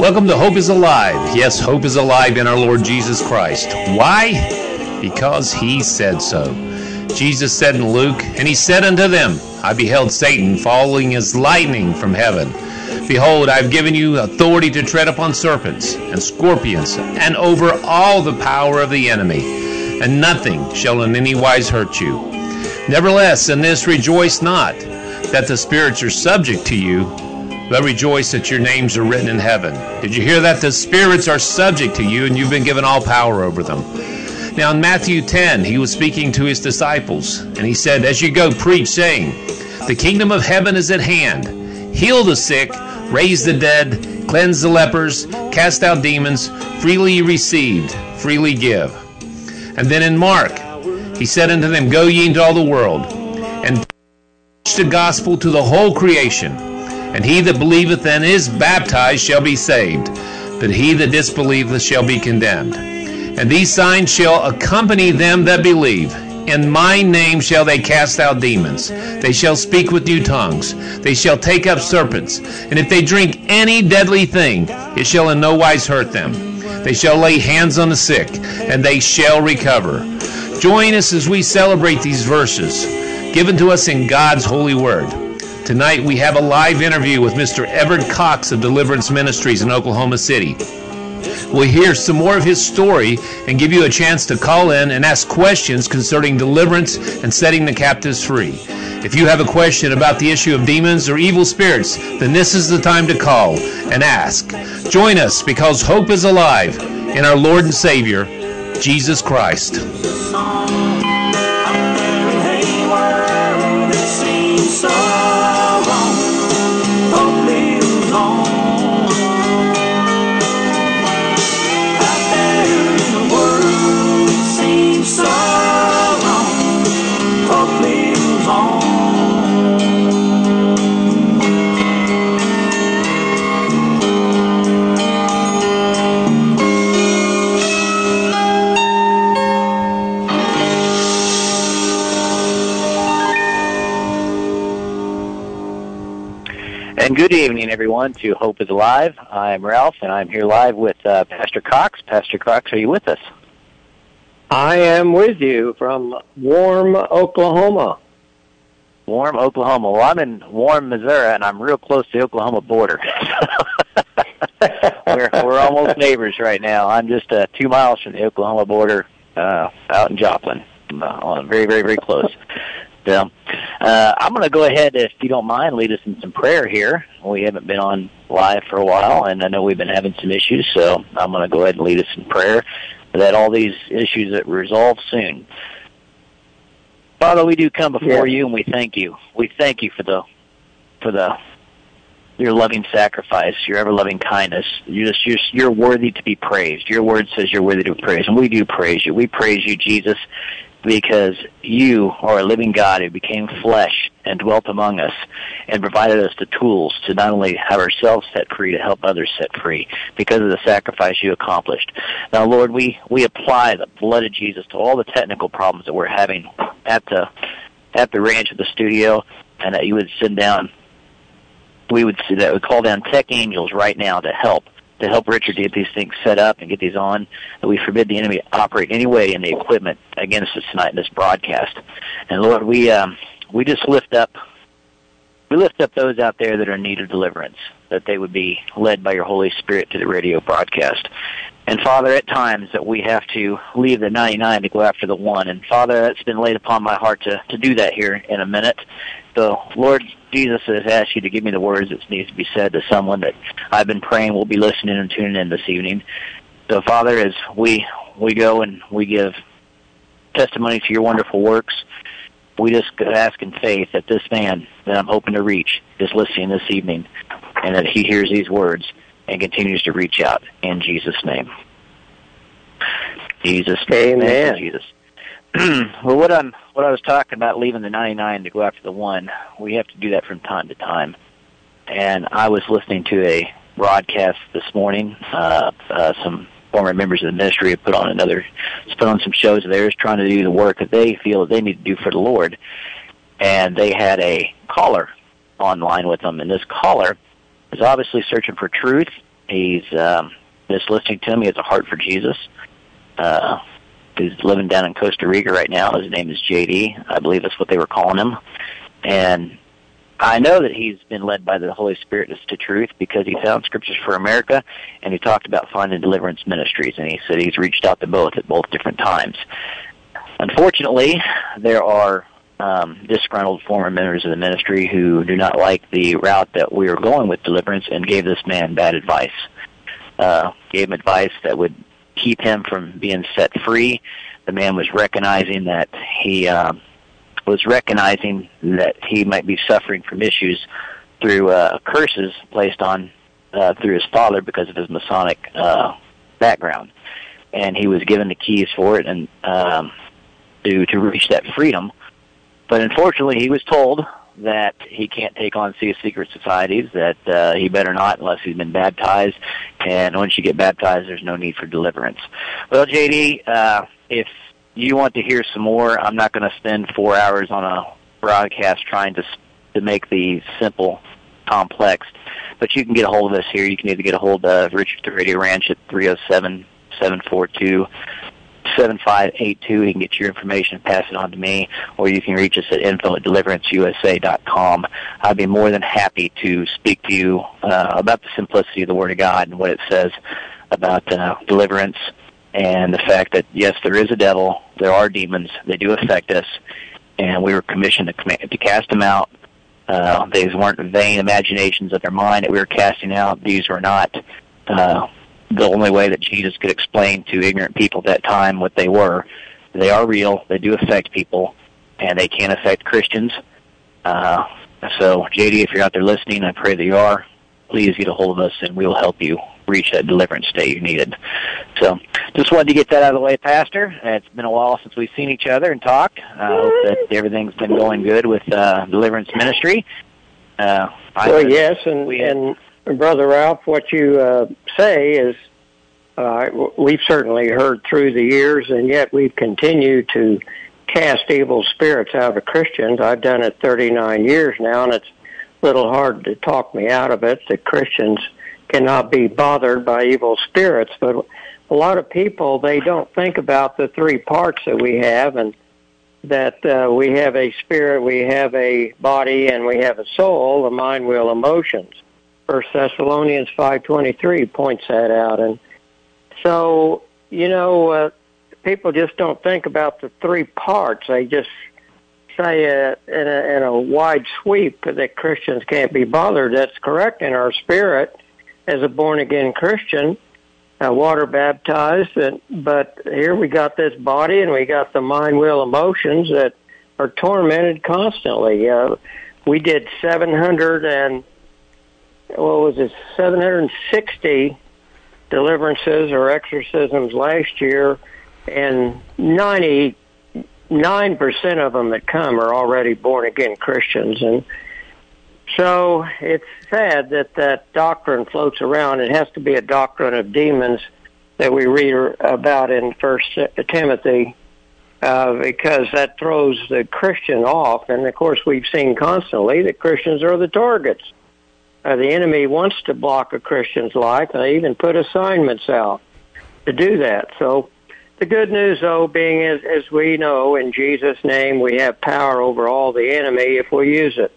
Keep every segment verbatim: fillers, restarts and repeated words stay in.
Welcome to Hope is Alive. Yes, hope is alive in our Lord Jesus Christ. Why? Because He said so. Jesus said in Luke, "And He said unto them, I beheld Satan falling as lightning from heaven. Behold, I have given you authority to tread upon serpents and scorpions, and over all the power of the enemy, and nothing shall in any wise hurt you. Nevertheless, in this rejoice not, that the spirits are subject to you, but rejoice that your names are written in heaven." Did you hear that? The spirits are subject to you, and you've been given all power over them. Now in Matthew ten, He was speaking to His disciples, and He said, "As you go, preach, saying, the kingdom of heaven is at hand. Heal the sick, raise the dead, cleanse the lepers, cast out demons, freely received, freely give." And then in Mark, He said unto them, "Go ye into all the world, and preach the gospel to the whole creation. And he that believeth and is baptized shall be saved, but he that disbelieveth shall be condemned. And these signs shall accompany them that believe. In my name shall they cast out demons. They shall speak with new tongues. They shall take up serpents. And if they drink any deadly thing, it shall in no wise hurt them. They shall lay hands on the sick, and they shall recover." Join us as we celebrate these verses given to us in God's holy word. Tonight we have a live interview with Mister Everett Cox of Deliverance Ministries in Oklahoma City. We'll hear some more of his story and give you a chance to call in and ask questions concerning deliverance and setting the captives free. If you have a question about the issue of demons or evil spirits, then this is the time to call and ask. Join us, because hope is alive in our Lord and Savior, Jesus Christ. And good evening, everyone, to Hope is Alive. I'm Ralph, and I'm here live with uh, Pastor Cox. Pastor Cox, are you with us? I am with you from warm Oklahoma. Warm Oklahoma. Well, I'm in warm Missouri, and I'm real close to the Oklahoma border. we're, we're almost neighbors right now. I'm just uh, two miles from the Oklahoma border uh, out in Joplin. Uh, very, very, very close. So, uh, I'm going to go ahead, if you don't mind, lead us in some prayer here. We haven't been on live for a while, and I know we've been having some issues, so I'm going to go ahead and lead us in prayer that all these issues that resolve soon. Father, we do come before yeah. you, and we thank you. We thank you for the for the your loving sacrifice, your ever-loving kindness. You're, just, you're, you're worthy to be praised. Your word says you're worthy to be praised, and we do praise you. We praise you, Jesus, because you are a living God who became flesh and dwelt among us and provided us the tools to not only have ourselves set free, to help others set free because of the sacrifice you accomplished. Now, Lord, we, we apply the blood of Jesus to all the technical problems that we're having at the at the ranch, at the studio, and that you would send down, we would see that we call down tech angels right now to help. to help Richard get these things set up and get these on, that we forbid the enemy to operate any way in the equipment against us tonight in this broadcast. And Lord, we um, we just lift up we lift up those out there that are in need of deliverance, that they would be led by your Holy Spirit to the radio broadcast. And Father, at times that we have to leave the ninety-nine to go after the one. And Father, that's been laid upon my heart to, to do that here in a minute. So, Lord Jesus has asked you to give me the words that needs to be said to someone that I've been praying will be listening and tuning in this evening. So, Father, as we we go and we give testimony to your wonderful works, we just ask in faith that this man that I'm hoping to reach is listening this evening, and that he hears these words and continues to reach out in Jesus' name. Jesus' name. Amen. Jesus. Well, what I'm what I was talking about, leaving the ninety-nine to go after the one, we have to do that from time to time. And I was listening to a broadcast this morning. Uh, uh, some former members of the ministry have put on another, put on some shows of theirs, trying to do the work that they feel that they need to do for the Lord. And they had a caller online with them, and this caller is obviously searching for truth He's um, just listening to him. He has a heart for Jesus. Uh, he's living down in Costa Rica right now. His name is J D. I believe that's what they were calling him. And I know that he's been led by the Holy Spirit to truth because he found Scriptures for America, and he talked about finding deliverance ministries, and he said he's reached out to both at both different times. Unfortunately, there are um, disgruntled former members of the ministry who do not like the route that we are going with deliverance and gave this man bad advice. Uh, gave him advice that would keep him from being set free. The man was recognizing that he... Uh, was recognizing that he might be suffering from issues through uh, curses placed on uh, through his father because of his Masonic uh, background, and he was given the keys for it and um, to to reach that freedom. But unfortunately, he was told that he can't take on these secret societies, that uh, he better not unless he's been baptized, and once you get baptized, there's no need for deliverance. Well, J D, uh, if you want to hear some more, I'm not going to spend four hours on a broadcast trying to to make these simple complex, but you can get a hold of us here. You can either get a hold of Richard the Radio Ranch at three oh seven, seven four two, seven five eight two. You can get your information and pass it on to me, or you can reach us at info at deliverance u s a dot com. I'd be more than happy to speak to you uh, about the simplicity of the Word of God and what it says about uh, deliverance, and the fact that, yes, there is a devil, there are demons, they do affect us, and we were commissioned to, command, to cast them out. Uh, these weren't vain imaginations of their mind that we were casting out. These were not uh, the only way that Jesus could explain to ignorant people at that time what they were. They are real, they do affect people, and they can affect Christians. Uh, so, J D, if you're out there listening, I pray that you are, please get a hold of us, and we will help you reach that deliverance state you needed. So, just wanted to get that out of the way, Pastor. It's been a while since we've seen each other and talked. I uh, hope that everything's been going good with uh, Deliverance Ministry. Uh, well, yes, and, we had, and Brother Ralph, what you uh, say is uh, we've certainly heard through the years, and yet we've continued to cast evil spirits out of Christians. I've done it thirty-nine years now, and it's a little hard to talk me out of it that Christians cannot be bothered by evil spirits. But a lot of people, they don't think about the three parts that we have, and that uh, we have a spirit, we have a body, and we have a soul, a mind, will, emotions. First Thessalonians five twenty-three points that out. And so, you know, uh, people just don't think about the three parts. They just say uh, in, a, in a wide sweep that Christians can't be bothered. That's correct in our spirit as a born-again Christian, uh, water baptized, and, but here we got this body and we got the mind, will, emotions that are tormented constantly. Uh, we did seven hundred and, what was it, seven hundred sixty deliverances or exorcisms last year, and ninety-nine percent of them that come are already born-again Christians. And so it's sad that that doctrine floats around. It has to be a doctrine of demons that we read about in First Timothy, uh, because that throws the Christian off. And, of course, we've seen constantly that Christians are the targets. Uh, the enemy wants to block a Christian's life, and they even put assignments out to do that. So the good news, though, being as, as we know, in Jesus' name, we have power over all the enemy if we use it.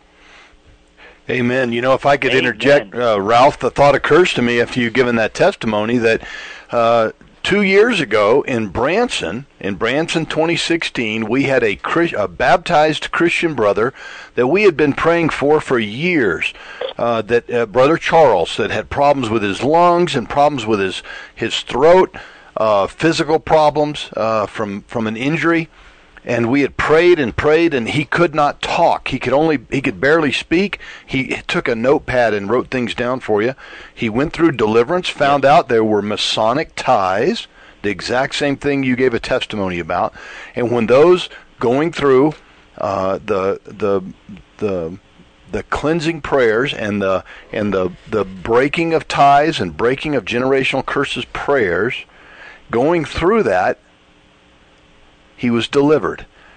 Amen. You know, if I could Amen. interject, uh, Ralph, the thought occurs to me after you've given that testimony that uh, two years ago in Branson, in Branson twenty sixteen, we had a, a baptized Christian brother that we had been praying for for years, uh, that uh, Brother Charles, that had problems with his lungs and problems with his, his throat, uh, physical problems uh, from, from an injury. And we had prayed and prayed, and he could not talk. He could only, he could barely speak. He took a notepad and wrote things down for you. He went through deliverance, found out there were Masonic ties, the exact same thing you gave a testimony about. And when those going through uh, the the the the cleansing prayers and the and the the breaking of ties and breaking of generational curses prayers, going through that, he was delivered.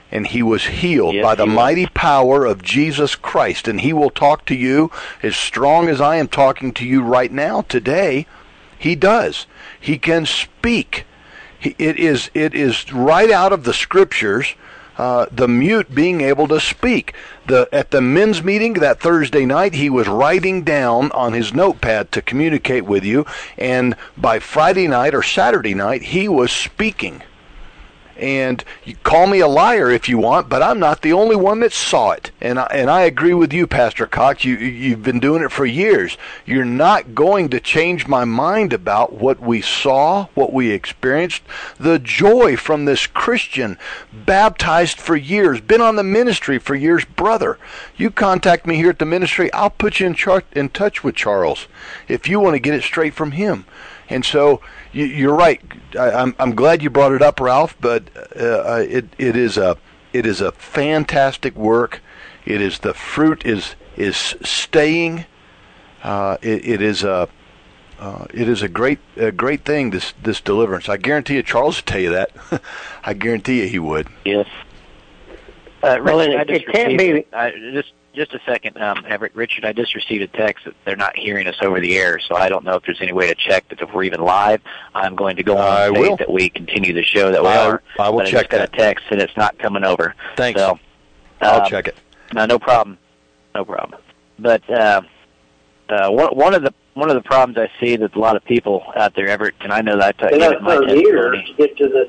and he was healed yes, by the he mighty was. power of Jesus Christ. And he will talk to you as strong as I am talking to you right now today. He does. He can speak. He, it is it is right out of the Scriptures, uh, the mute being able to speak. The At the men's meeting that Thursday night, he was writing down on his notepad to communicate with you, and by Friday night or Saturday night, he was speaking. And you call me a liar if you want, but I'm not the only one that saw it. And I, and I agree with you, Pastor Cox. You, you've been doing it for years. You're not going to change my mind about what we saw, what we experienced. The joy from this Christian, baptized for years, been on the ministry for years. Brother, you contact me here at the ministry, I'll put you in, char- in touch with Charles if you want to get it straight from him. And so you, you're right. I, I'm I'm glad you brought it up, Ralph. But uh, it it is a it is a fantastic work. It is the fruit is is staying. Uh, it, it is a uh, it is a great a great thing. This this deliverance. I guarantee you, Charles would tell you that. I guarantee you, he would. Yes. Uh, Richard, well, it, I just it can't received, be. I, just just a second, um, Everett. Richard, I just received a text that they're not hearing us over the air, so I don't know if there's any way to check that if we're even live. I'm going to go on I and will. say that we continue the show that we I, are. I will but check I just that. got a text and it's not coming over. Thanks. So, I'll um, check it. No, no problem. No problem. But uh, uh, one one of the one of the problems I see that a lot of people out there, Everett, and I know that I gave it my testimony. To get to this.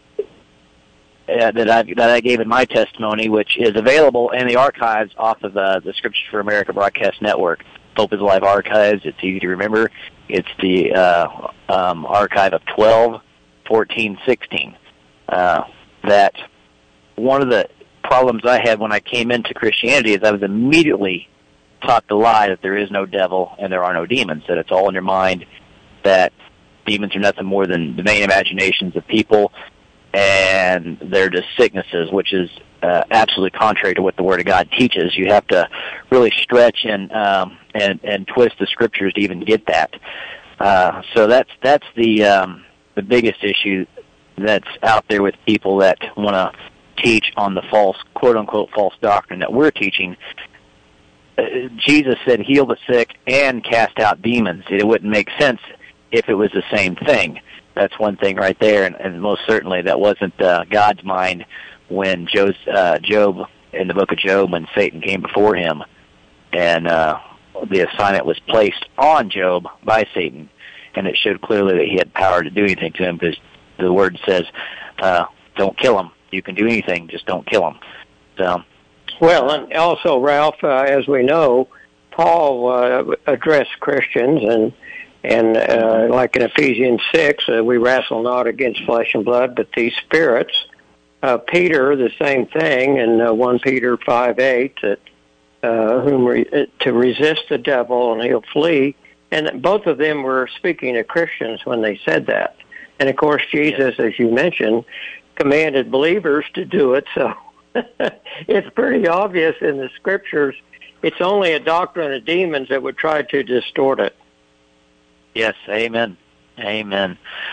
Uh, that I that I gave in my testimony, which is available in the archives off of uh, the Scriptures for America Broadcast Network. Hope is Alive archives. It's easy to remember. It's the uh, um, archive of twelve, fourteen, sixteen. Uh, that one of the problems I had when I came into Christianity is I was immediately taught the lie that there is no devil and there are no demons, that it's all in your mind, that demons are nothing more than the vain imaginations of people, and they're just sicknesses, which is uh, absolutely contrary to what the Word of God teaches. You have to really stretch and um, and and twist the Scriptures to even get that. Uh, so that's that's the um, the biggest issue that's out there with people that want to teach on the false, quote unquote, false doctrine that we're teaching. Uh, Jesus said, "Heal the sick and cast out demons." It wouldn't make sense if it was the same thing. That's one thing right there, and, and most certainly that wasn't uh, God's mind when Job, uh, Job, in the book of Job, when Satan came before him, and uh, the assignment was placed on Job by Satan, and it showed clearly that he had power to do anything to him, because the Word says, uh, don't kill him. You can do anything, just don't kill him. So, well, and also, Ralph, uh, as we know, Paul uh, addressed Christians, and And uh, like in Ephesians six, uh, we wrestle not against flesh and blood, but these spirits. Uh, Peter, the same thing, in uh, First Peter five eight, that uh, whom re- to resist the devil and he'll flee. And both of them were speaking to Christians when they said that. And of course, Jesus, as you mentioned, commanded believers to do it. So it's pretty obvious in the Scriptures. It's only a doctrine of demons that would try to distort it. yes, amen. Amen.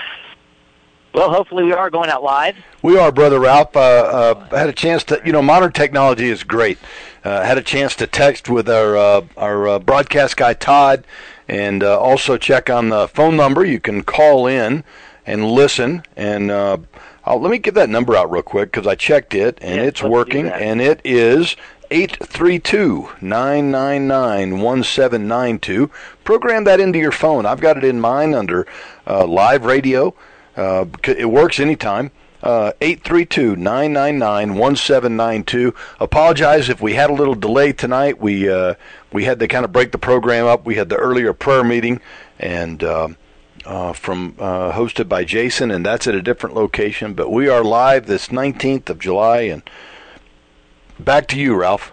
Well, hopefully we are going out live. We are, Brother Ralph. Uh, uh, I had a chance to, you know, modern technology is great. Uh, had a chance to text with our uh, our uh, broadcast guy, Todd, and uh, also check on the phone number. You can call in and listen. And uh, I'll, let me give that number out real quick, because I checked it, and yes, it's working, and it is eight three two, nine nine nine, one seven nine two. Program that into your phone. I've got it in mine under uh, live radio. Uh, it works anytime. Uh, eight three two, nine nine nine, one seven nine two. Apologize if we had a little delay tonight. We uh, we had to kind of break the program up. We had the earlier prayer meeting, and uh, uh, from uh, hosted by Jason, and that's at a different location. But we are live this nineteenth of July, and back to you, Ralph.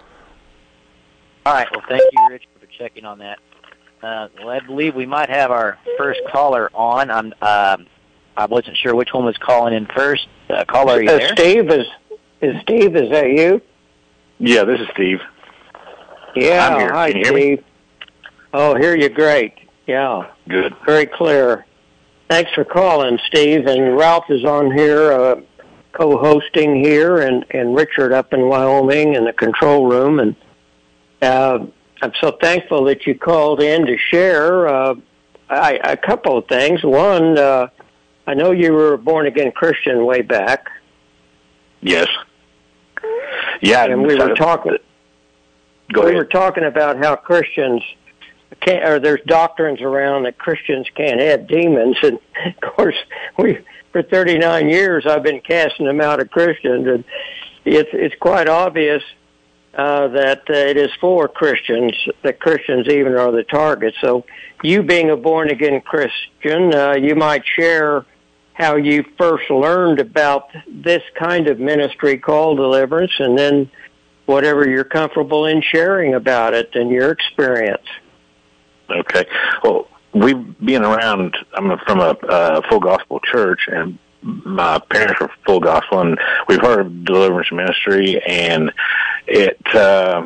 All right. Well, thank you, Richard, for checking on that. Uh, well, I believe we might have our first caller on. I'm. Um, I wasn't sure which one was calling in first. Uh, caller, are you uh, there? Steve, is, is Steve, is that you? Yeah, this is Steve. Yeah, I'm here. hi, Can you hear me? Steve. Oh, hear you great. Yeah, Good. very clear. Thanks for calling, Steve. And Ralph is on here uh, co-hosting here, and, and Richard up in Wyoming in the control room. And uh, I'm so thankful that you called in to share uh, I, a couple of things. One, uh, I know you were a born-again Christian way back. Yes. Yeah, and we were talking. Go we ahead. were talking about how Christians can't, or there's doctrines around that Christians can't have demons, and of course, we for thirty-nine years I've been casting them out of Christians, and it's it's quite obvious uh, that uh, it is for Christians that Christians even are the target. So, you being a born again Christian, uh, you might share how you first learned about this kind of ministry called deliverance, and then whatever you're comfortable in sharing about it and your experience. Okay. Well, we've been around, I'm from a uh, full gospel church, and my parents were full gospel, and we've heard of deliverance ministry, and it, uh,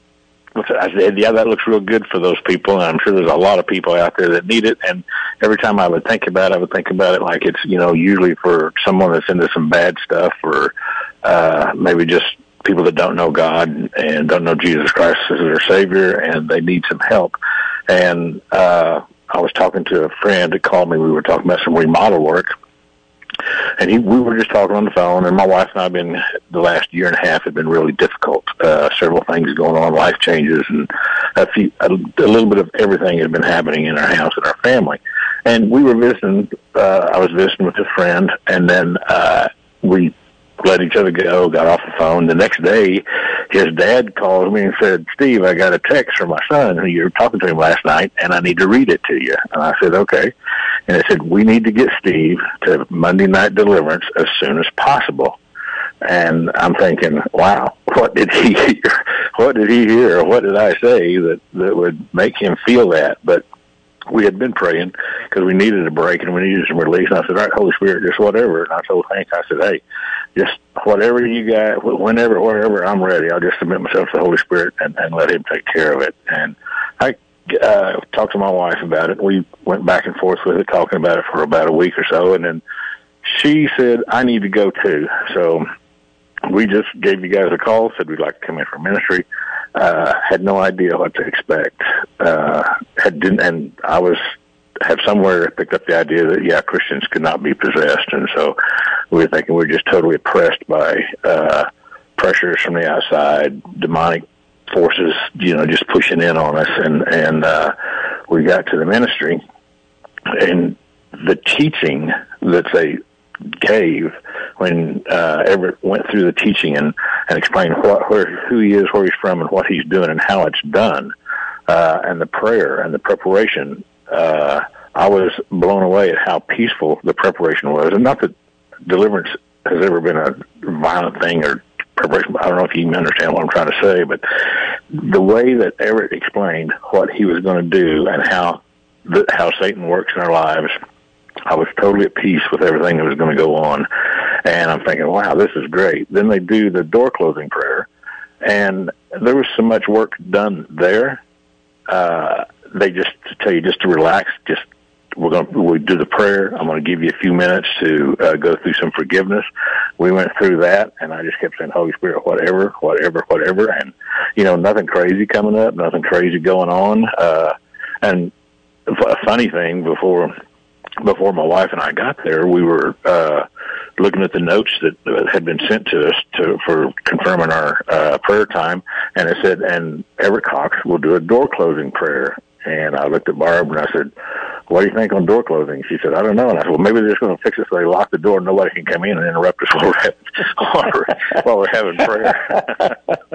I said, yeah, that looks real good for those people, and I'm sure there's a lot of people out there that need it. And every time I would think about it, I would think about it like it's, you know, usually for someone that's into some bad stuff, or uh, maybe just people that don't know God and don't know Jesus Christ as their Savior, and they need some help. And uh, I was talking to a friend that called me. We were talking about some remodel work. And he, we were just talking on the phone, and my wife and I have been, the last year and a half have been really difficult. Uh, several things going on, life changes, and a, few, a, a little bit of everything has been happening in our house and our family. And we were visiting, uh, I was visiting with a friend, and then uh, we let each other go, got off the phone. The next day, his dad called me and said, Steve, I got a text from my son, who you were talking to him last night, and I need to read it to you. And I said, okay. And it said, we need to get Steve to Monday Night Deliverance as soon as possible. And I'm thinking, wow, what did he hear? What did he hear? Or what did I say that, that would make him feel that? But we had been praying because we needed a break and we needed some release. And I said, all right, Holy Spirit, just whatever. And I told Hank, I said, hey, just whatever you got, whenever, wherever, I'm ready. I'll just submit myself to the Holy Spirit and, and let him take care of it. And I uh, talked to my wife about it. We went back and forth with it, talking about it for about a week or so. And then she said, I need to go too. So we just gave you guys a call, said we'd like to come in for ministry. Uh, had no idea what to expect. Uh, had didn't, and I was, had somewhere picked up the idea that, yeah, Christians could not be possessed. And so we were thinking we were just totally oppressed by, uh, pressures from the outside, demonic forces, you know, just pushing in on us. And, and, uh, we got to the ministry, and the teaching that they gave when uh Everett went through the teaching and, and explained what where who he is, where he's from, and what he's doing and how it's done, uh and the prayer and the preparation, uh I was blown away at how peaceful the preparation was. And not that deliverance has ever been a violent thing or preparation. I don't know if you even understand what I'm trying to say, but the way that Everett explained what he was going to do and how the, how Satan works in our lives, I was totally at peace with everything that was going to go on. And I'm thinking, wow, this is great. Then they do the door closing prayer, and there was so much work done there. Uh, they just tell you just to relax. Just we're going to we do the prayer. I'm going to give you a few minutes to uh, go through some forgiveness. We went through that, and I just kept saying, Holy Spirit, whatever, whatever, whatever. And, you know, nothing crazy coming up, nothing crazy going on. Uh, and a funny thing, before before my wife and I got there, we were uh, looking at the notes that had been sent to us to, for confirming our uh, prayer time, and it said, and Everett Cox will do a door closing prayer. And I looked at Barb and I said, what do you think on door closing? She said, I don't know. And I said, well, maybe they're just going to fix it so they lock the door and nobody can come in and interrupt us while we're having, while we're, while we're having prayer.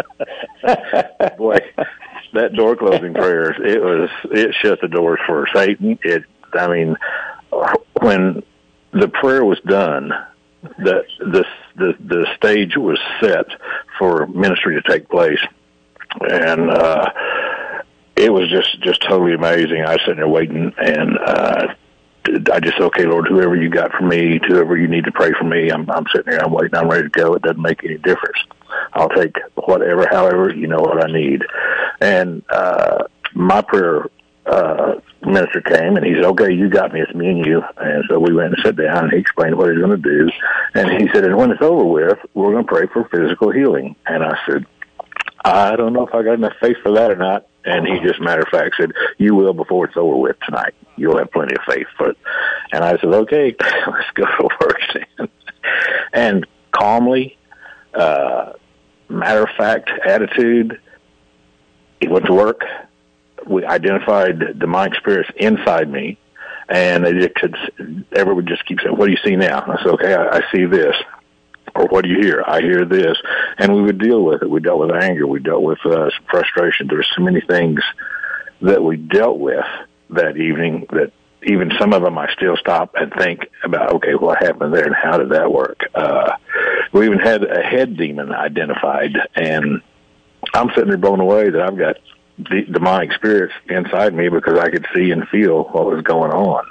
Boy, that door closing prayer, it was, it shut the doors for Satan. It, I mean, when the prayer was done, the, the, the, the stage was set for ministry to take place. And, uh, it was just, just totally amazing. I was sitting there waiting, and uh, I just said, okay, Lord, whoever you got for me, whoever you need to pray for me, I'm, I'm sitting there, I'm waiting, I'm ready to go. It doesn't make any difference. I'll take whatever, however, you know what I need. And uh, my prayer uh, minister came, and he said, okay, you got me, it's me and you. And so we went and sat down, and he explained what he was going to do. And he said, and when it's over with, we're going to pray for physical healing. And I said, I don't know if I got enough faith for that or not. And he just, matter of fact, said, you will before it's over with tonight. You'll have plenty of faith for it. And I said, okay, let's go to work then. And calmly, uh, matter of fact attitude, he went to work. We identified demonic spirits inside me, and they just could, everyone would just keep saying, what do you see now? And I said, okay, I, I see this. Or what do you hear? I hear this. And we would deal with it. We dealt with anger. We dealt with uh, some frustration. There were so many things that we dealt with that evening that even some of them I still stop and think about, okay, what happened there and how did that work? Uh, we even had a head demon identified, and I'm sitting there blown away that I've got the demonic spirits inside me because I could see and feel what was going on.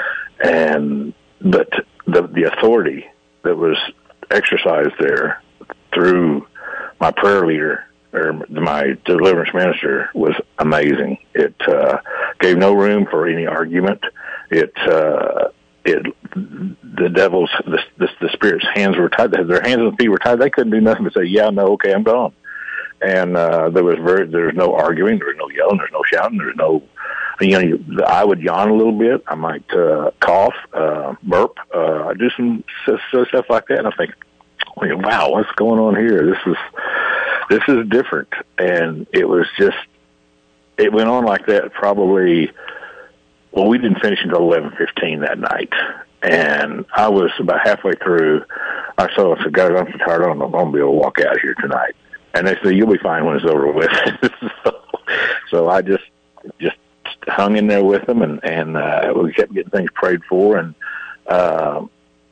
And, but the, the authority that was exercised there through my prayer leader or my deliverance minister was amazing. It uh, gave no room for any argument. It, uh, it, the devil's, the, the, the spirit's hands were tied. Their hands and feet were tied. They couldn't do nothing but say, yeah, no, okay, I'm gone. And uh, there was very, there was no arguing, there was no yelling, there was no shouting, there was no, you know, I would yawn a little bit, I might uh, cough, uh, burp, uh, I do some stuff like that, and I think, wow, what's going on here? This is this is different, and it was just, it went on like that probably. Well, we didn't finish until eleven fifteen that night, and I was about halfway through. I said, I said, guys, I'm so tired, I don't know if I'm going to be able to walk out here tonight. And they said, you'll be fine when it's over with. so, so I just just hung in there with them, and, and uh, we kept getting things prayed for. And uh,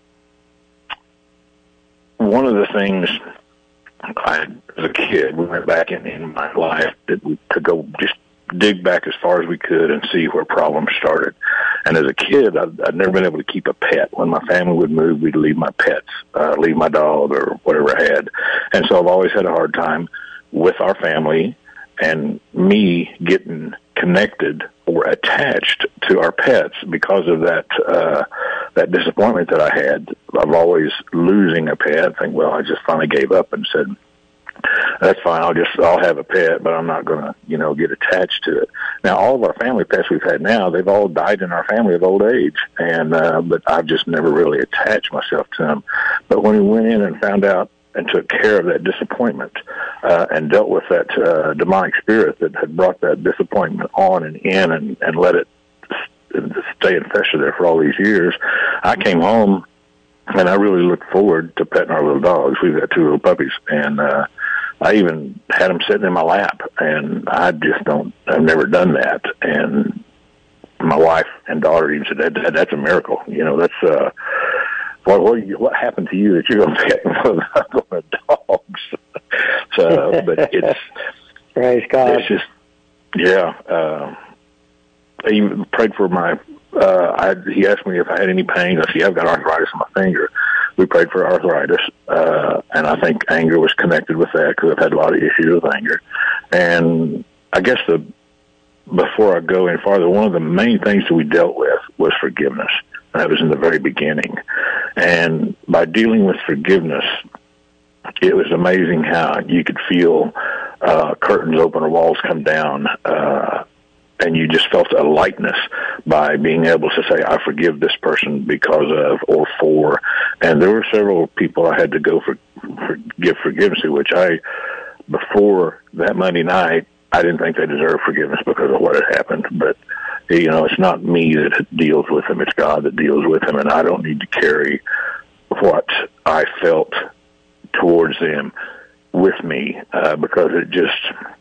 one of the things I, as a kid, we went back in, in my life that we could go just dig back as far as we could and see where problems started. And as a kid, I'd, I'd never been able to keep a pet. When my family would move, we'd leave my pets, uh, leave my dog or whatever I had. And so I've always had a hard time with our family and me getting connected or attached to our pets because of that, uh, that disappointment that I had. I've always losing a pet. I think, well, I just finally gave up and said, that's fine. I'll just, I'll have a pet, but I'm not going to, you know, get attached to it. Now, all of our family pets we've had now, they've all died in our family of old age. And, uh, but I've just never really attached myself to them. But when we went in and found out and took care of that disappointment, uh, and dealt with that, uh, demonic spirit that had brought that disappointment on and in and, and let it stay and fester there for all these years, I came home and I really looked forward to petting our little dogs. We've got two little puppies, and, uh, I even had them sitting in my lap, and I just don't, I've never done that. And my wife and daughter even said, that, that's a miracle. You know, that's, uh, what, what, what happened to you that you're going to pet one of the dogs? so, but it's, praise God. It's just, yeah, uh, I even prayed for my, uh, I, he asked me if I had any pain. I said, I've got arthritis in my finger. We prayed for arthritis, uh, and I think anger was connected with that because I've had a lot of issues with anger. And I guess the before I go any farther, one of the main things that we dealt with was forgiveness. That was in the very beginning. And by dealing with forgiveness, it was amazing how you could feel uh, curtains open or walls come down, uh, and you just felt a lightness by being able to say, I forgive this person because of or for. And there were several people I had to go for, for give forgiveness to, which I, before that Monday night, I didn't think they deserved forgiveness because of what had happened. But, you know, it's not me that deals with them. It's God that deals with them. And I don't need to carry what I felt towards them with me, uh, because it just,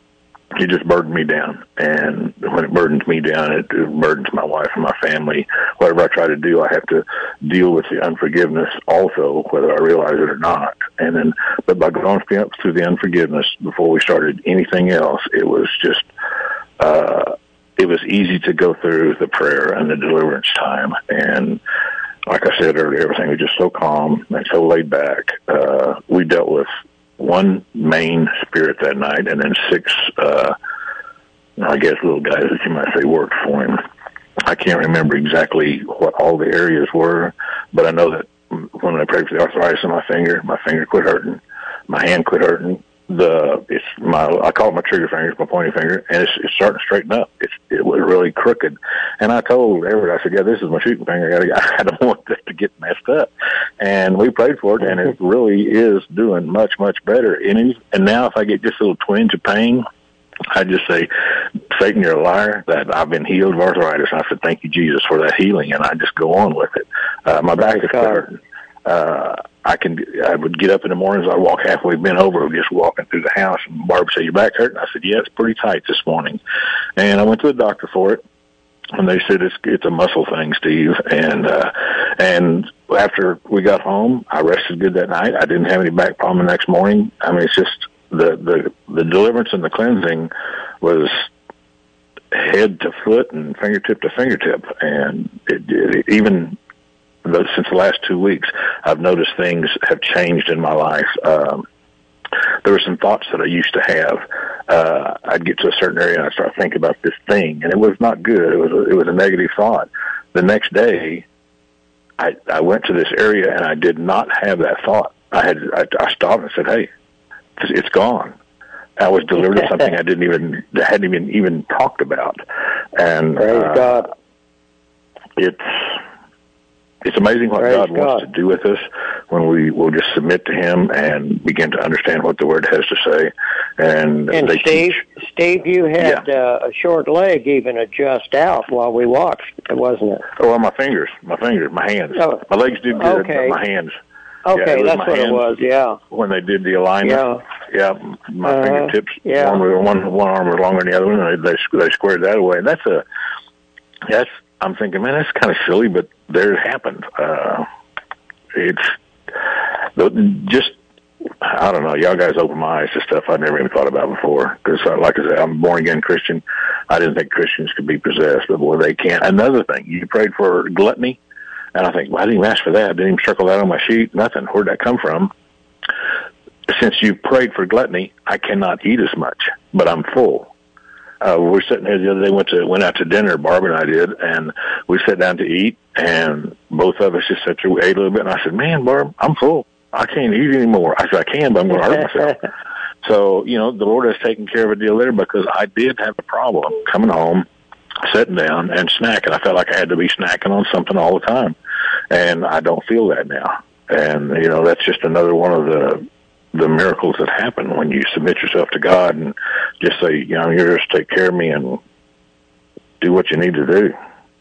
it just burdened me down. And when it burdens me down, it, it burdens my wife and my family. Whatever I try to do, I have to deal with the unforgiveness also, whether I realize it or not. And then, but by going through the unforgiveness before we started anything else, it was just, uh, it was easy to go through the prayer and the deliverance time. And like I said earlier, everything was just so calm and so laid back. Uh, we dealt with one main spirit that night, and then six, uh, I guess, little guys that you might say worked for him. I can't remember exactly what all the areas were, but I know that when I prayed for the arthritis in my finger, my finger quit hurting, my hand quit hurting. The it's my I call it my trigger finger, it's my pointing finger, and it's, it's starting to straighten up. It's it was really crooked, and I told Everett, I said, "Yeah, this is my shooting finger. I, gotta, I don't want that to get messed up." And we prayed for it, and it really is doing much much better. And it, and now, if I get just a little twinge of pain, I just say, "Satan, you're a liar." That I've been healed of arthritis. And I said, "Thank you, Jesus, for that healing," and I just go on with it. Uh, my back is hurting. Uh, I can. I would get up in the mornings. I'd walk halfway bent over, just walking through the house. And Barb would say, "Your back hurting?" I said, "Yeah, it's pretty tight this morning." And I went to the doctor for it, and they said it's it's a muscle thing, Steve. And uh, and after we got home, I rested good that night. I didn't have any back problem the next morning. I mean, it's just the the the deliverance and the cleansing was head to foot and fingertip to fingertip, and it, it even. Since the last two weeks, I've noticed things have changed in my life. Um, there were some thoughts that I used to have. Uh, I'd get to a certain area and I'd start thinking about this thing, and it was not good. It was a, it was a negative thought. The next day, I, I went to this area and I did not have that thought. I had I, I stopped and said, "Hey, it's, it's gone." I was delivered of something I didn't even hadn't even even talked about, and praise uh, God. It's. It's amazing what Praise God, God wants God. to do with us when we will just submit to Him and begin to understand what the Word has to say. And, and they Steve, teach. Steve, you had yeah. uh, a short leg even adjust out while we watched, wasn't it? Oh, well, my fingers, my fingers, my hands. Oh, my legs did good, okay. but my hands. Okay, yeah, that's what it was. Yeah. When they did the alignment. Yeah. Yeah, my uh, fingertips. Yeah. One, one, one arm was longer than the other one, and they they squared that away. And that's a that's. I'm thinking, man, that's kind of silly, but there it happened. Uh, it's just, I don't know, y'all guys opened my eyes to stuff I'd never even thought about before. Because, uh, like I said, I'm a born-again Christian. I didn't think Christians could be possessed, but boy, they can. Another thing, you prayed for gluttony, and I think, well, I didn't even ask for that. I didn't even circle that on my sheet. Nothing. Where'd that come from? Since you prayed for gluttony, I cannot eat as much, but I'm full. Uh, we were sitting here the other day, went to, went out to dinner, Barb and I did, and we sat down to eat, and both of us just sat there, we ate a little bit, and I said, "Man, Barb, I'm full. I can't eat anymore." I said, "I can, but I'm going to hurt myself." So, you know, the Lord has taken care of a deal there, because I did have a problem coming home, sitting down and snacking. I felt like I had to be snacking on something all the time, and I don't feel that now. And, you know, that's just another one of the the miracles that happen when you submit yourself to God and just say, you know, you're just take care of me and do what you need to do.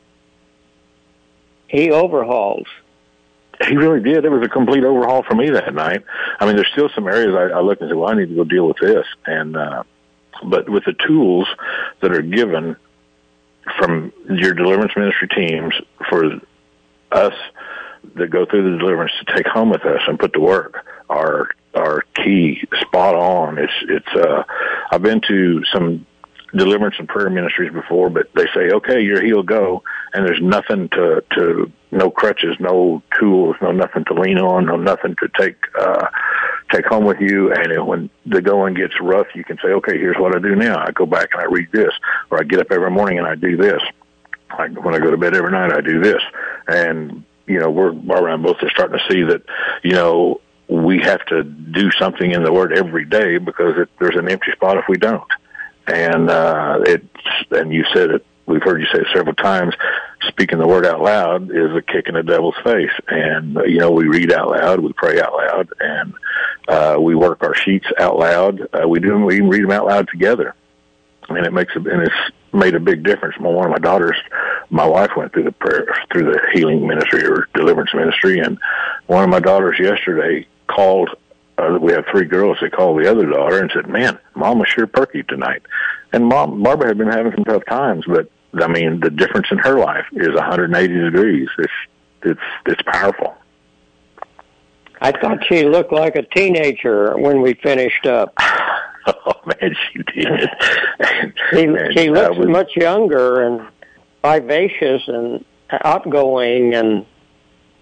He overhauls. He really did. It was a complete overhaul for me that night. I mean, there's still some areas I, I look and say, well, I need to go deal with this. And, uh, but with the tools that are given from your deliverance ministry teams for us that go through the deliverance to take home with us and put to work are are key, spot on. It's it's. Uh, I've been to some deliverance and prayer ministries before, but they say, "Okay, you're healed, go," and there's nothing to to no crutches, no tools, no nothing to lean on, no nothing to take uh, take home with you. And when the going gets rough, you can say, "Okay, here's what I do now. I go back and I read this, or I get up every morning and I do this. I, when I go to bed every night, I do this." And you know, we're Barbara and I both are starting to see that, you know, we have to do something in the Word every day, because it, there's an empty spot if we don't. And uh, it's, and you said it, we've heard you say it several times, speaking the Word out loud is a kick in the devil's face. And, uh, you know, we read out loud, we pray out loud, and uh, we work our sheets out loud. Uh, we do, we even read them out loud together. And it makes a, and it's made a big difference. One of my daughters, my wife went through the prayer, through the healing ministry or deliverance ministry, and one of my daughters yesterday called. Uh, we have three girls. They called the other daughter and said, "Man, Mom was sure perky tonight." And Mom, Barbara had been having some tough times, but I mean, the difference in her life is one hundred eighty degrees. It's it's it's powerful. I thought she looked like a teenager when we finished up. Oh man, she did. She, man, she looks was, much younger and vivacious and outgoing, and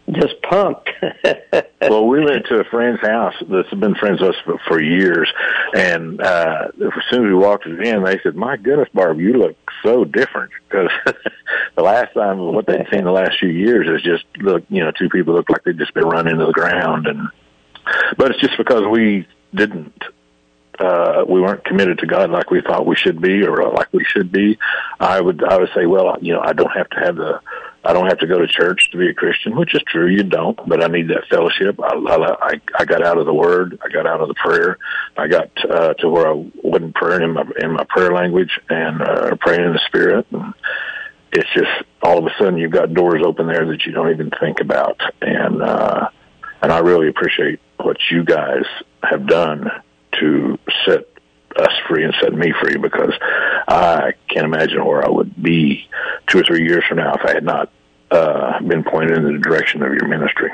just pumped. Well, we went to a friend's house that's been friends with us for, for years, and uh, as soon as we walked in, they said, "My goodness, Barb, you look so different." Because the last time, what they'd seen the last few years is just look, you know, two people look like they'd just been run into the ground, and but it's just because we didn't. Uh, we weren't committed to God like we thought we should be, or like we should be. I would, I would say, well, you know, I don't have to have the, I don't have to go to church to be a Christian, which is true. You don't, but I need that fellowship. I, I, I got out of the Word. I got out of the prayer. I got uh, to where I wasn't praying in my in my prayer language and uh, praying in the Spirit. And it's just all of a sudden you've got doors open there that you don't even think about. And uh, and I really appreciate what you guys have done to set us free and set me free, because I can't imagine where I would be two or three years from now if I had not uh, been pointed in the direction of your ministry.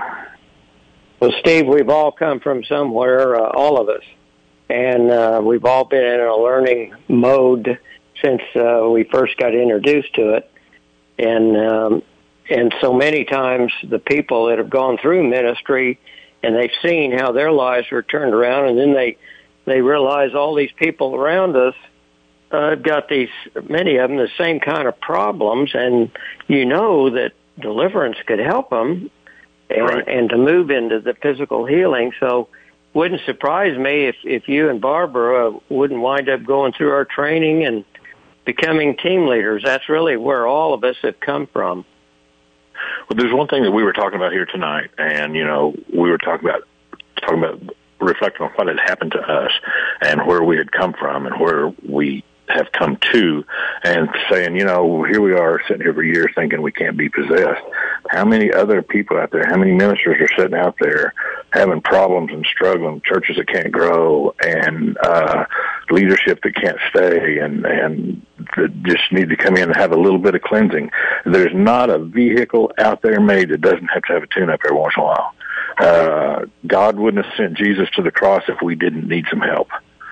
Well, Steve, we've all come from somewhere, uh, all of us, and uh, we've all been in a learning mode since uh, we first got introduced to it. And um, and so many times the people that have gone through ministry and they've seen how their lives were turned around, and then they they realize all these people around us uh, have got these, many of them, the same kind of problems, and you know that deliverance could help them and, right. and to move into the physical healing. So wouldn't surprise me if, if you and Barbara wouldn't wind up going through our training and becoming team leaders. That's really where all of us have come from. Well, there's one thing that we were talking about here tonight, and, you know, we were talking about talking about reflecting on what had happened to us and where we had come from and where we have come to, and saying, you know, here we are sitting here for years thinking we can't be possessed. How many other people out there, how many ministers are sitting out there having problems and struggling, churches that can't grow, and uh, leadership that can't stay, and, and that just need to come in and have a little bit of cleansing. There's not a vehicle out there made that doesn't have to have a tune-up every once in a while. Uh, God wouldn't have sent Jesus to the cross if we didn't need some help.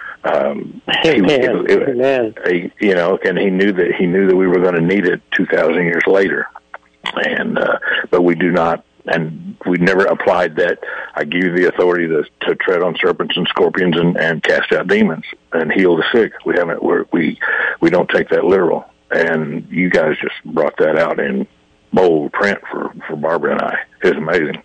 Um, Amen. He, it, it, Amen. He, you know, and he knew that he knew that we were going to need it two thousand years later, and uh, but we do not, and we never applied that. I give you the authority to, to tread on serpents and scorpions and, and cast out demons and heal the sick. We haven't. We're, we we don't take that literal, and you guys just brought that out in bold print for for Barbara and I. It's amazing.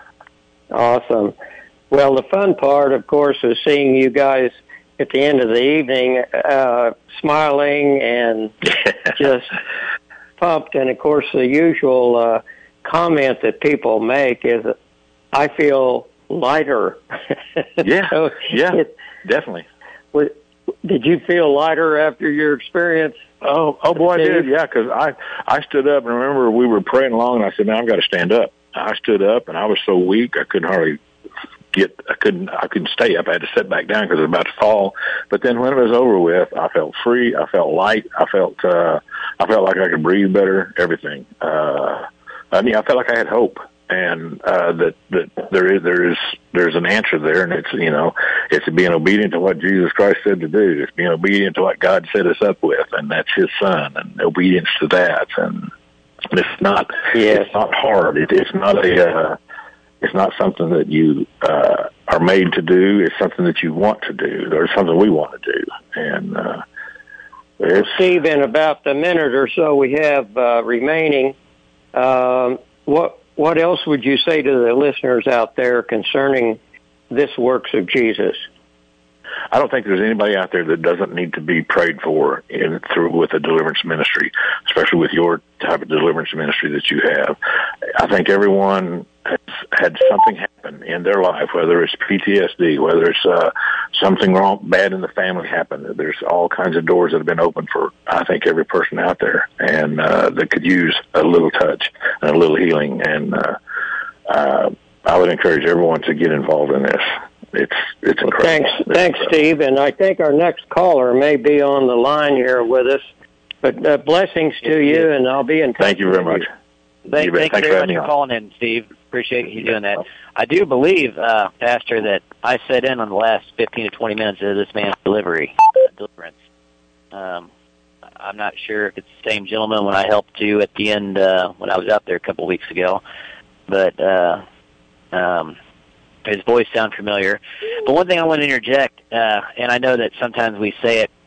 Awesome. Well, the fun part, of course, is seeing you guys at the end of the evening uh, smiling and just pumped. And, of course, the usual uh, comment that people make is, I feel lighter. Yeah, so yeah, it, definitely. Was, did you feel lighter after your experience? Oh, oh boy, I did, yeah, because I, I stood up, and remember we were praying along, and I said, now I've got to stand up. I stood up, and I was so weak I couldn't hardly get. I couldn't. I couldn't stay up. I had to sit back down because I was about to fall. But then when it was over with, I felt free. I felt light. I felt. Uh, I felt like I could breathe better. Everything. Uh, I mean, I felt like I had hope, and uh, that that there is there is there's an answer there, and it's you know it's being obedient to what Jesus Christ said to do. It's being obedient to what God set us up with, and that's His Son, and obedience to that, and. It's not. Yes. It's not hard. It, it's not a. Uh, it's not something that you uh, are made to do. It's something that you want to do, or something we want to do. And uh, it's, Steve, in about the minute or so we have uh, remaining, um, what what else would you say to the listeners out there concerning this works of Jesus? I don't think there's anybody out there that doesn't need to be prayed for in through with a deliverance ministry, especially with your type of deliverance ministry that you have. I think everyone has had something happen in their life, whether it's P T S D, whether it's uh, something wrong, bad in the family happened. There's all kinds of doors that have been opened for, I think, every person out there, and uh, that could use a little touch and a little healing. And uh, uh, I would encourage everyone to get involved in this. It's it's incredible. Thanks, it's thanks, incredible. Steve. And I think our next caller may be on the line here with us. But uh, blessings to you, and I'll be in touch. Thank you very much. Thank, you thank you Thanks very for much having for me calling in, Steve. Appreciate you doing that. I do believe, uh, Pastor, that I sat in on the last fifteen to twenty minutes of this man's delivery, uh, deliverance. Um, I'm not sure if it's the same gentleman when I helped you at the end uh, when I was out there a couple of weeks ago. but uh, um, his voice sounds familiar. But one thing I want to interject, uh, and I know that sometimes we say it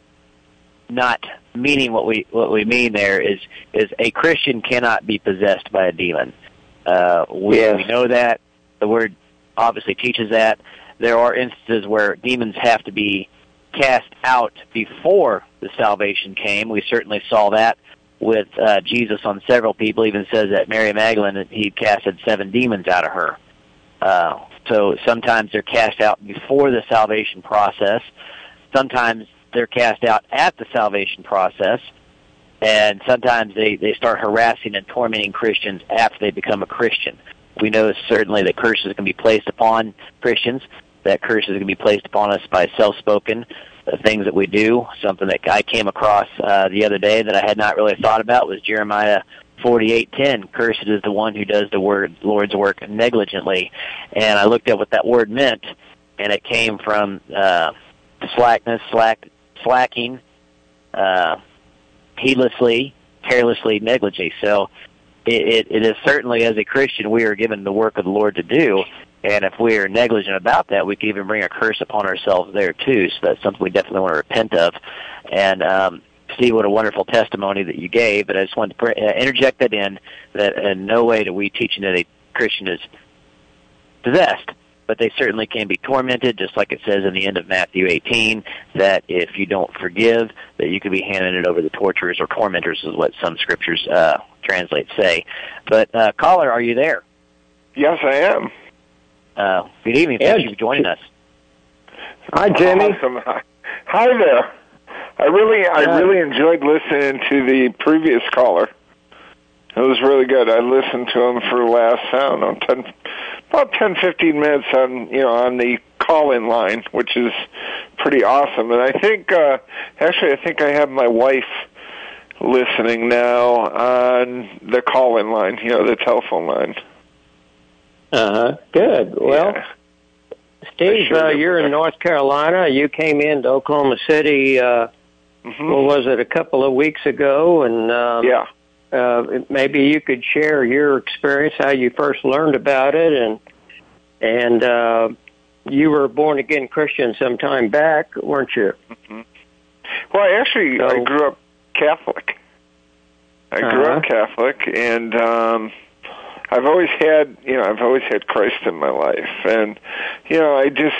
not meaning what we what we mean there, is is a Christian cannot be possessed by a demon. Uh, we, yes. we know that. The Word obviously teaches that. There are instances where demons have to be cast out before the salvation came. We certainly saw that with uh, Jesus on several people. Even says that Mary Magdalene, he casted seven demons out of her. Uh, so sometimes they're cast out before the salvation process. Sometimes they're cast out at the salvation process. And sometimes they, they start harassing and tormenting Christians after they become a Christian. We know certainly that curses can be placed upon Christians, that curses can be placed upon us by self-spoken uh, things that we do. Something that I came across uh, the other day that I had not really thought about was Jeremiah forty-eight ten. Cursed is the one who does the word, Lord's work negligently. And I looked at what that word meant, and it came from uh, slackness, slack, slacking, uh, heedlessly, carelessly, negligently. So it, it, it is certainly, as a Christian, we are given the work of the Lord to do, and if we are negligent about that, we can even bring a curse upon ourselves there too. So that's something we definitely want to repent of. And um, Steve, what a wonderful testimony that you gave, but I just wanted to pre- uh, interject that in, that in no way do we teaching that a Christian is possessed, but they certainly can be tormented, just like it says in the end of Matthew eighteen, that if you don't forgive, that you could be handing it over to torturers or tormentors, is what some scriptures uh, translate say. But, uh, caller, are you there? Yes, I am. Uh, good evening. Thank Ed. you for joining us. Hi, Jimmy. Awesome. Hi there. I really, I Uh, really enjoyed listening to the previous caller. It was really good. I listened to him for the last, I don't know, ten, about ten, fifteen minutes on, you know, on the call-in line, which is pretty awesome. And I think, uh, actually, I think I have my wife listening now on the call-in line, you know, the telephone line. Uh-huh. Good. Well, Yeah. Steve, Sure. uh, you're in North Carolina. You came into Oklahoma City, uh, Mm-hmm. what was it, a couple of weeks ago? And um, Yeah. uh, maybe you could share your experience, how you first learned about it, and and uh, you were a born-again Christian some time back, weren't you? Mm-hmm. Well, I actually, So- I grew up Catholic. I grew Uh-huh. up Catholic, and um, I've always had, you know, I've always had Christ in my life, and you know, I just,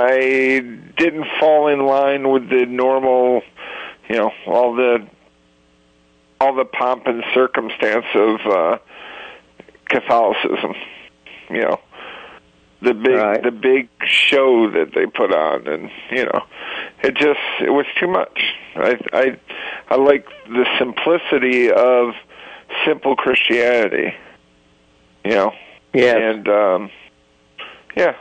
I didn't fall in line with the normal, you know, all the, all the pomp and circumstance of uh, Catholicism, you know, the big, Right. the big show that they put on, and you know, it just, it was too much. I, I, I like the simplicity of simple Christianity. You know, Yes. and um, yeah,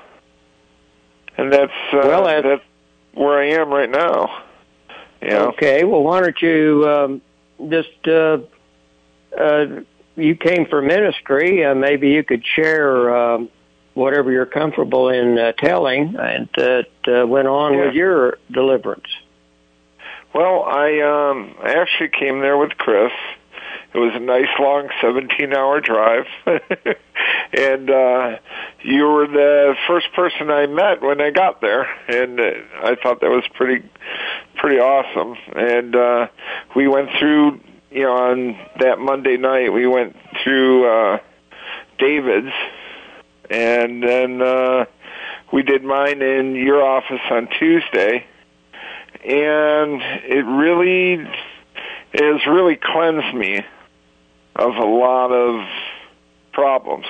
and that's uh, Well, that's- that's where I am right now. You know? Okay. Well, why don't you um, just, uh, uh, you came for ministry, uh, maybe you could share um, whatever you're comfortable in uh, telling, and that uh, went on Yeah. with your deliverance. Well, I um, I actually came there with Chris. It was a nice long seventeen-hour drive, and uh, you were the first person I met when I got there, and uh, I thought that was pretty, pretty awesome. And uh, we went through, you know, on that Monday night, we went through uh, David's, and then uh, we did mine in your office on Tuesday, and it really, it has really cleansed me of a lot of problems.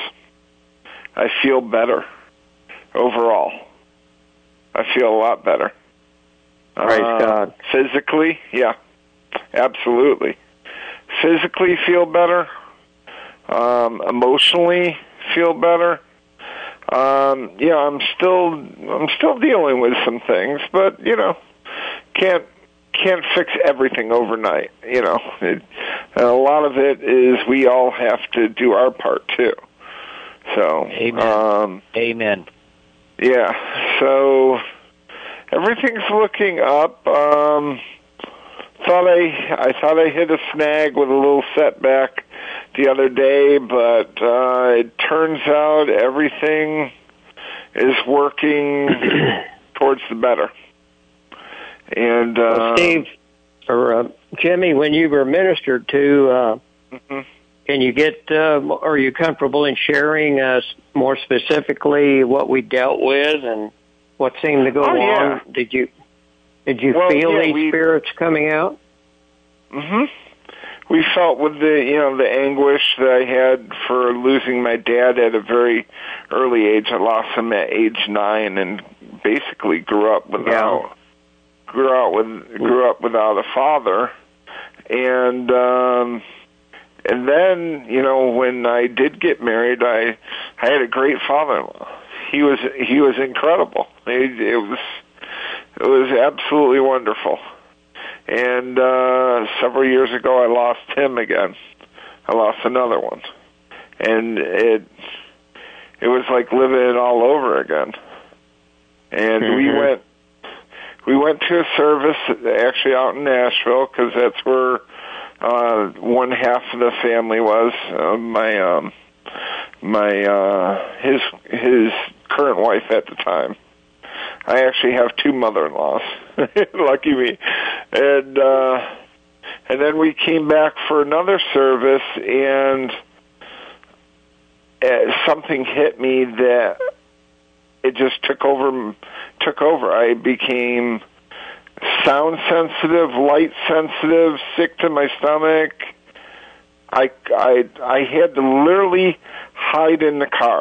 I feel better overall. I feel a lot better. Praise Uh, God. Physically, yeah, absolutely. Physically feel better. Um, emotionally feel better. Um, yeah, I'm still I'm still dealing with some things, but you know, can't can't fix everything overnight. You know, it, and a lot of it is we all have to do our part too. So, Amen. um, Amen. yeah. So everything's looking up. Um, thought I I thought I hit a snag with a little setback the other day, but uh, it turns out everything is working towards the better. And uh, well, Steve, or uh, Jimmy, when you were ministered to, uh, mm-hmm. can you get? Uh, are you comfortable in sharing uh, more specifically what we dealt with and what seemed to go oh, on? Yeah. Did you did you well, feel yeah, these we, spirits coming out? Mm-hmm. We felt with the you know the anguish that I had for losing my dad at a very early age. I lost him at age nine, and basically grew up without Yeah. grew out with grew up without a father. And um, and then you know when I did get married, I I had a great father-in-law. He was he was incredible. It, it was it was absolutely wonderful. And uh, several years ago, I lost him again. I lost another one, and it it was like living it all over again. And mm-hmm. we went we went to a service actually out in Nashville because that's where uh, one half of the family was. Uh, my um, my uh, his his current wife at the time. I actually have two mother-in-laws. Lucky me. And uh, and then we came back for another service, and uh, something hit me that it just took over. Took over. I became sound sensitive, light sensitive, sick to my stomach. I I I had to literally hide in the car,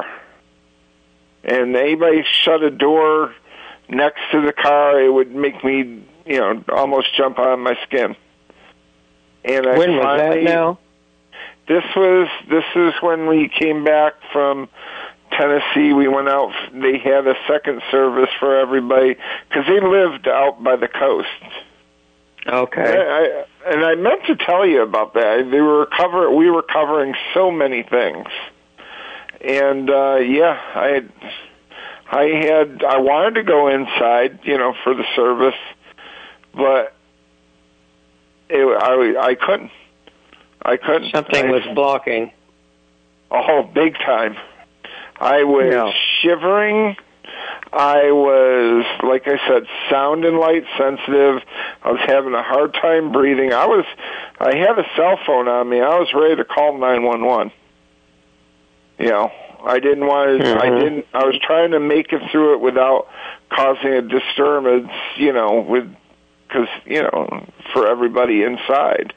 and anybody shut a door next to the car, it would make me, you know, almost jump out of my skin. And I when was finally, that now? This was this is when we came back from Tennessee. We went out. They had a second service for everybody because they lived out by the coast. Okay. And I, and I meant to tell you about that. They were cover. We were covering so many things, and uh, yeah, I. I had, I wanted to go inside, you know, for the service, but it, I, I couldn't. I couldn't. Something I, was blocking. Oh, big time. I was yeah. shivering. I was, like I said, sound and light sensitive. I was having a hard time breathing. I was, I had a cell phone on me. I was ready to call nine one one. You know. I didn't want to, mm-hmm. I didn't, I was trying to make it through it without causing a disturbance, you know, with, cause, you know, for everybody inside.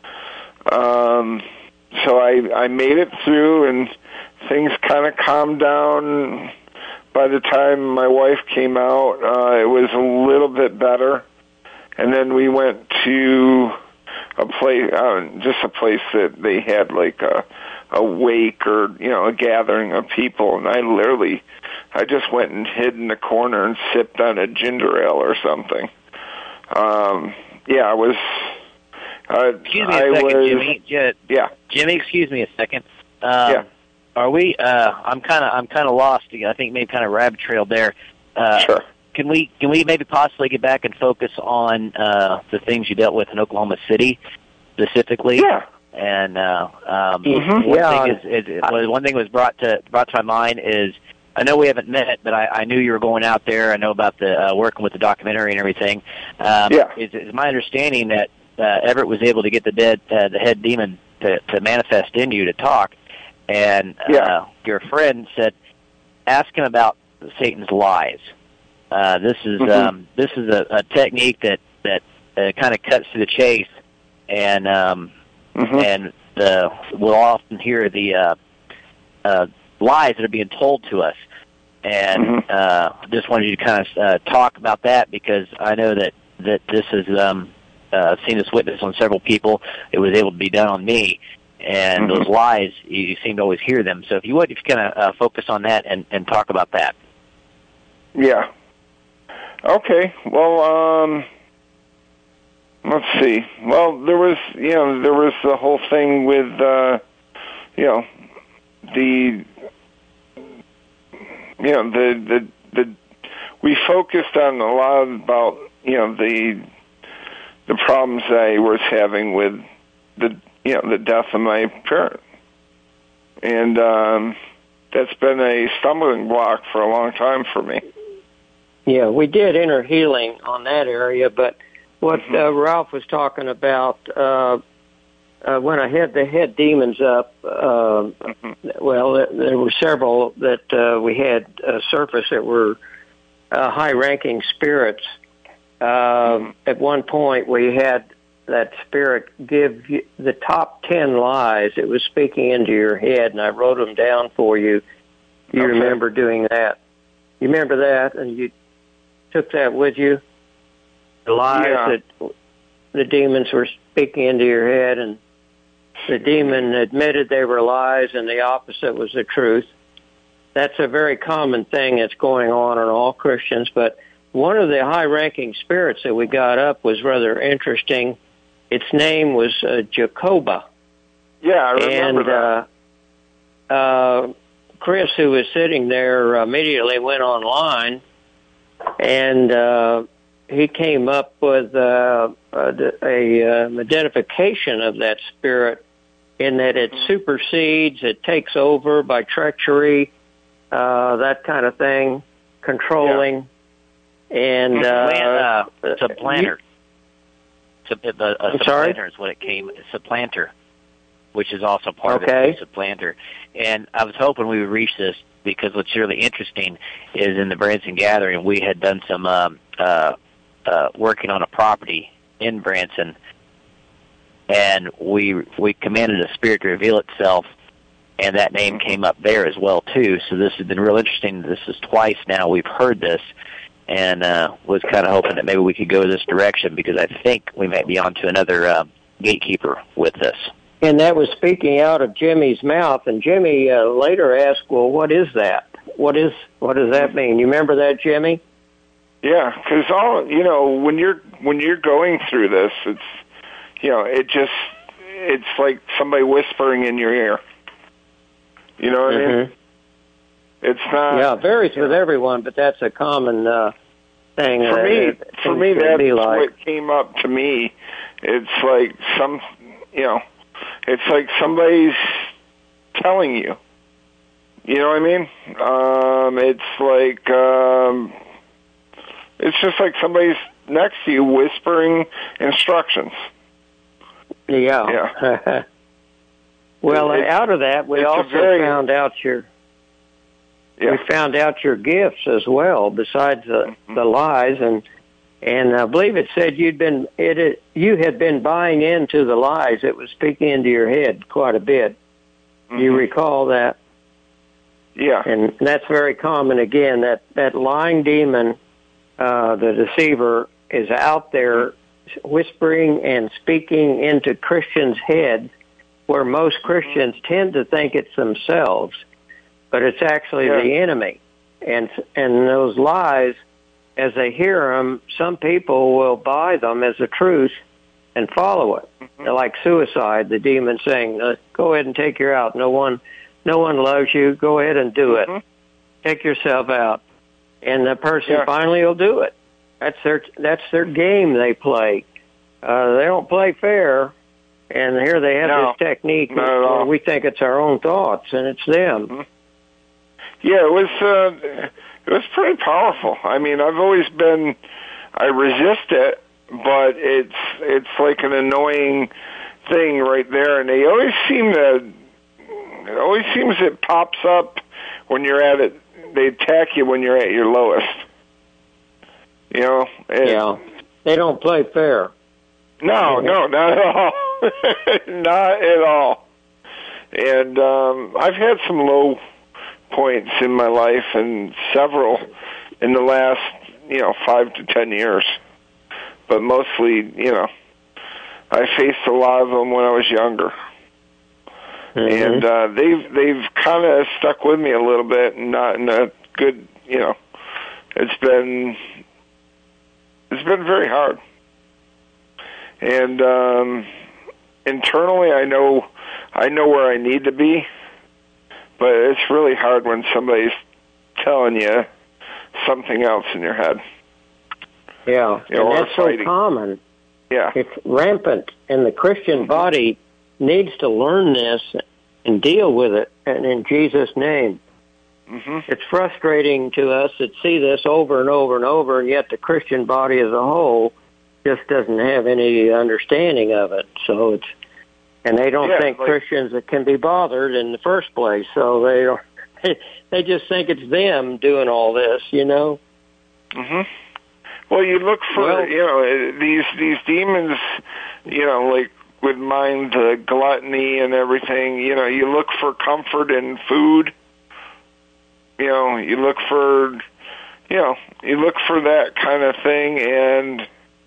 Um, so I, I made it through and things kind of calmed down. By the time my wife came out, uh, it was a little bit better. And then we went to a place, uh, just a place that they had like a, a wake or, you know, a gathering of people, and I literally, I just went and hid in the corner and sipped on a ginger ale or something. Um, yeah, I was, uh, excuse me a I second, was, Jimmy. J- yeah. Jimmy, excuse me a second. Um, yeah. Are we, uh, I'm kind of, I'm kind of lost. I think maybe kind of rabbit trailed there. Uh, sure. Can we, can we maybe possibly get back and focus on, uh, the things you dealt with in Oklahoma City specifically? Yeah. And uh, um, mm-hmm. one yeah. thing is, is well, one thing was brought to brought to my mind is I know we haven't met, but I, I knew you were going out there. I know about the uh, working with the documentary and everything. Um, yeah, it's, it's my understanding that uh, Everett was able to get the dead uh, the head demon to, to manifest in you to talk, and uh, yeah. your friend said, ask him about Satan's lies. Uh, this is mm-hmm. um, this is a, a technique that that uh, kind of cuts to the chase, and um, Mm-hmm. and uh, we'll often hear the uh, uh, lies that are being told to us. And mm-hmm. uh, just wanted you to kind of uh, talk about that because I know that, that this is, um, uh, I've seen this witness on several people. It was able to be done on me. And mm-hmm. those lies, you, you seem to always hear them. So if you would, if you kind of uh, focus on that and, and talk about that. Yeah. Okay. Well, um... let's see. Well, there was, you know, there was the whole thing with, uh, you know, the, you know, the, the, the, we focused on a lot about, you know, the, the problems I was having with the, you know, the death of my parent, and um, that's been a stumbling block for a long time for me. Yeah, we did inner healing on that area, but what mm-hmm. uh, Ralph was talking about, uh, uh, when I had the head demons up, uh, mm-hmm. well, there were several that uh, we had uh, surface that were uh, high-ranking spirits. Uh, mm-hmm. At one point, we had that spirit give you the top ten lies. It was speaking into your head, and I wrote them down for you. You okay. remember doing that? You remember that, and you took that with you? The lies yeah. that the demons were speaking into your head, and the demon admitted they were lies, and the opposite was the truth. That's a very common thing that's going on in all Christians, but one of the high-ranking spirits that we got up was rather interesting. Its name was uh, Jacoba. Yeah, I remember and, that. Uh, uh, Chris, who was sitting there, immediately went online, and uh, he came up with uh, a, a um, identification of that spirit in that it supersedes, it takes over by treachery, uh, that kind of thing, controlling, yeah. and uh, uh, supplanter. A, a, a supplanter sorry? is what it came. Supplanter, which is also part okay. of it. Supplanter, and I was hoping we would reach this because what's really interesting is in the Branson gathering we had done some um, uh, uh, working on a property in Branson, and we we commanded a spirit to reveal itself, and that name came up there as well too. So this has been real interesting. This is twice now we've heard this. And uh, was kind of hoping that maybe we could go this direction because I think we might be on to another uh, gatekeeper with this. And that was speaking out of Jimmy's mouth. And Jimmy uh, later asked, "Well, what is that? What is what does that mean?" You remember that, Jimmy? Yeah, because all you know when you're when you're going through this, it's you know it just it's like somebody whispering in your ear. You know what mm-hmm. I mean? It's not. Yeah, it varies with everyone, but that's a common uh, thing. For uh, me, for me, that's like. what came up to me. It's like some, you know, it's like somebody's telling you. You know what I mean? Um, it's like, um, it's just like somebody's next to you whispering instructions. Yeah. Yeah. Well, it's, out of that, we also very, found out your. Yeah. We found out your gifts as well, besides the, mm-hmm. the lies, and and I believe it said you'd been it, it you had been buying into the lies. It was speaking into your head quite a bit. Mm-hmm. You recall that? Yeah, and that's very common. Again, that that lying demon, uh, the deceiver, is out there whispering and speaking into Christians' heads, where most Christians mm-hmm. tend to think it's themselves. But it's actually yeah. the enemy. And and those lies, as they hear them, some people will buy them as the truth and follow it. Mm-hmm. They're like suicide, the demon saying, uh, go ahead and take your out. No one no one loves you. Go ahead and do mm-hmm. it. Take yourself out. And the person yeah. finally will do it. That's their that's their game they play. Uh, they don't play fair. And here they have no, this technique where we think it's our own thoughts, and it's them. Mm-hmm. Yeah, it was uh, it was pretty powerful. I mean, I've always been I resist it, but it's it's like an annoying thing right there, and they always seem to it always seems it pops up when you're at it. They attack you when you're at your lowest. You know? And yeah, they don't play fair. No, no, not at all. Not at all. And um, I've had some low points in my life, and several in the last, you know, five to ten years. But mostly, you know, I faced a lot of them when I was younger, mm-hmm. and uh, they've they've kind of stuck with me a little bit, and not in a good, you know. It's been it's been very hard, and um, internally, I know I know where I need to be. But it's really hard when somebody's telling you something else in your head. Yeah, you know, and that's fighting. so common. Yeah. It's rampant, and the Christian body needs to learn this and deal with it and in Jesus' name. Mm-hmm. It's frustrating to us that see this over and over and over, and yet the Christian body as a whole just doesn't have any understanding of it. So it's, and they don't yeah, think like, Christians that can be bothered in the first place. So they are, they just think it's them doing all this, you know. Mm-hmm. Well, you look for, well, you know, these these demons, you know, like with mind uh, gluttony and everything. You know, you look for comfort in food. You know, you look for, you know, you look for that kind of thing, and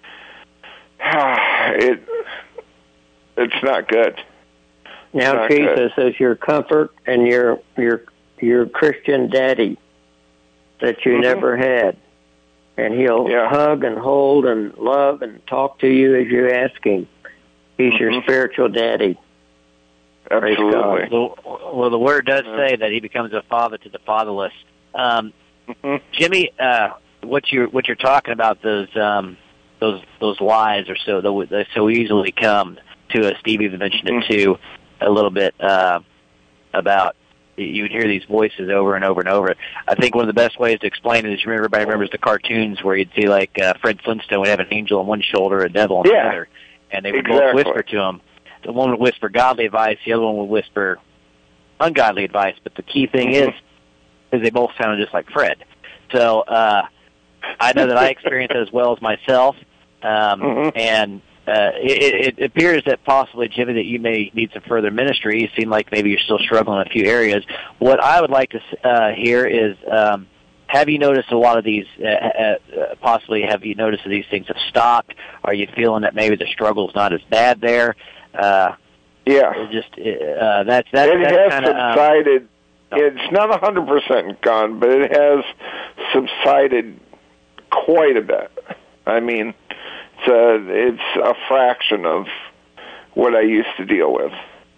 uh, it it's not good. Now not Jesus good. is your comfort and your your your Christian daddy that you mm-hmm. never had. And he'll yeah. hug and hold and love and talk to you as you ask him. He's mm-hmm. your spiritual daddy. Absolutely. Well, the word does say that he becomes a father to the fatherless. Um, mm-hmm. Jimmy, uh, what you what you're talking about, those um, those those lies are so they so easily come to us. Steve even mentioned mm-hmm. it too a little bit uh, about. You would hear these voices over and over and over. I think one of the best ways to explain it is, you remember, everybody remembers the cartoons where you'd see, like, uh, Fred Flintstone would have an angel on one shoulder, a devil on yeah, the other, and they would exactly. both whisper to him. The one would whisper godly advice, the other one would whisper ungodly advice, but the key thing mm-hmm. is, is they both sounded just like Fred. So uh, I know that I experienced it as well as myself, um, mm-hmm. and Uh, it, it appears that possibly, Jimmy, that you may need some further ministry. You seem like maybe you're still struggling in a few areas. What I would like to uh, hear is, um, have you noticed a lot of these, uh, uh, possibly have you noticed that these things have stopped? Are you feeling that maybe the struggle's not as bad there? Uh, yeah. Just, uh, that's, that's, it that's has kinda, subsided. Um, oh. It's not one hundred percent gone, but it has subsided quite a bit. I mean... It's a, it's a fraction of what I used to deal with.